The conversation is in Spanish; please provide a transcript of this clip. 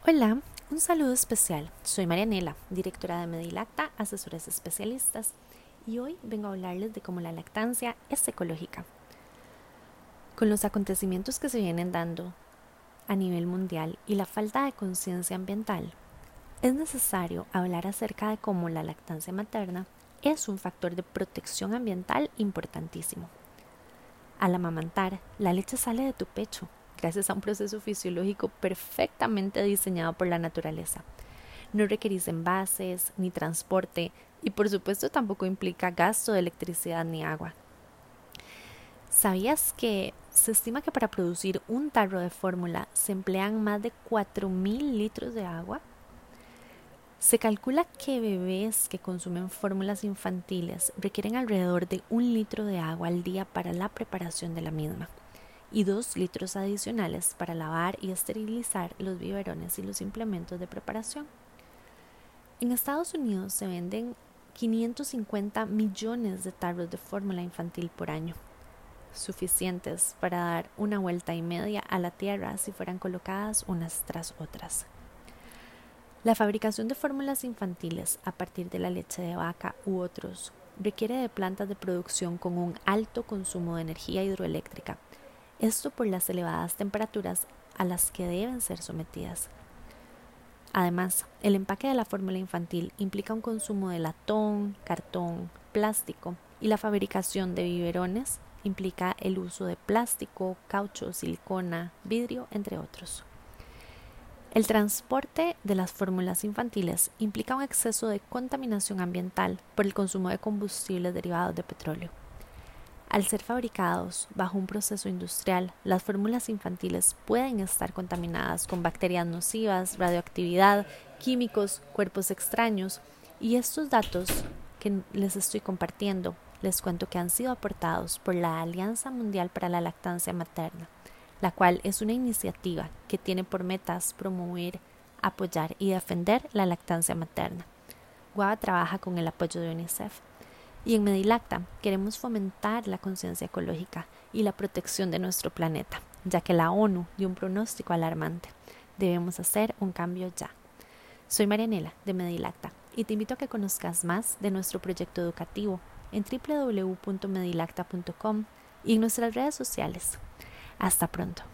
Hola, un saludo especial. Soy Marianela, directora de Medilacta, asesores especialistas, y hoy vengo a hablarles de cómo la lactancia es ecológica. Con los acontecimientos que se vienen dando a nivel mundial y la falta de conciencia ambiental, es necesario hablar acerca de cómo la lactancia materna es un factor de protección ambiental importantísimo. Al amamantar, la leche sale de tu pecho gracias a un proceso fisiológico perfectamente diseñado por la naturaleza. No requerís envases ni transporte y por supuesto tampoco implica gasto de electricidad ni agua. ¿Sabías que se estima que para producir un tarro de fórmula se emplean más de 4.000 litros de agua? Se calcula que bebés que consumen fórmulas infantiles requieren alrededor de 1 litro de agua al día para la preparación de la misma y 2 litros adicionales para lavar y esterilizar los biberones y los implementos de preparación. En Estados Unidos se venden 550 millones de tarros de fórmula infantil por año, suficientes para dar una vuelta y media a la tierra si fueran colocadas unas tras otras. La fabricación de fórmulas infantiles a partir de la leche de vaca u otros requiere de plantas de producción con un alto consumo de energía hidroeléctrica, esto por las elevadas temperaturas a las que deben ser sometidas. Además, el empaque de la fórmula infantil implica un consumo de latón, cartón, plástico, y la fabricación de biberones implica el uso de plástico, caucho, silicona, vidrio, entre otros. El transporte de las fórmulas infantiles implica un exceso de contaminación ambiental por el consumo de combustibles derivados de petróleo. Al ser fabricados bajo un proceso industrial, las fórmulas infantiles pueden estar contaminadas con bacterias nocivas, radioactividad, químicos, cuerpos extraños, y estos datos que les estoy compartiendo, les cuento que han sido aportados por la Alianza Mundial para la Lactancia Materna, la cual es una iniciativa que tiene por metas promover, apoyar y defender la lactancia materna. GUAVA trabaja con el apoyo de UNICEF. Y en Medilacta queremos fomentar la conciencia ecológica y la protección de nuestro planeta, ya que la ONU dio un pronóstico alarmante. Debemos hacer un cambio ya. Soy Marianela de Medilacta y te invito a que conozcas más de nuestro proyecto educativo en www.medilacta.com y en nuestras redes sociales. Hasta pronto.